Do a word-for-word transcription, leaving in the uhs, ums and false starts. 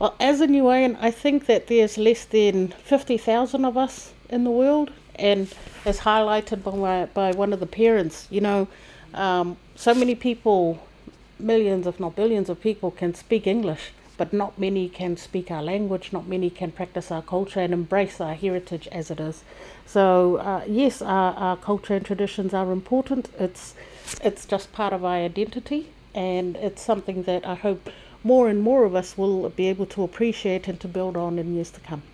Well, as a Niuean, I think that there's less than fifty thousand of us in the world, and as highlighted by, my, by one of the parents, you know, um, so many people, millions if not billions of people can speak English, but not many can speak our language, not many can practice our culture and embrace our heritage as it is. So uh, yes, our, our culture and traditions are important. It's, it's just part of our identity, and it's something that I hope more and more of us will be able to appreciate and to build on in years to come.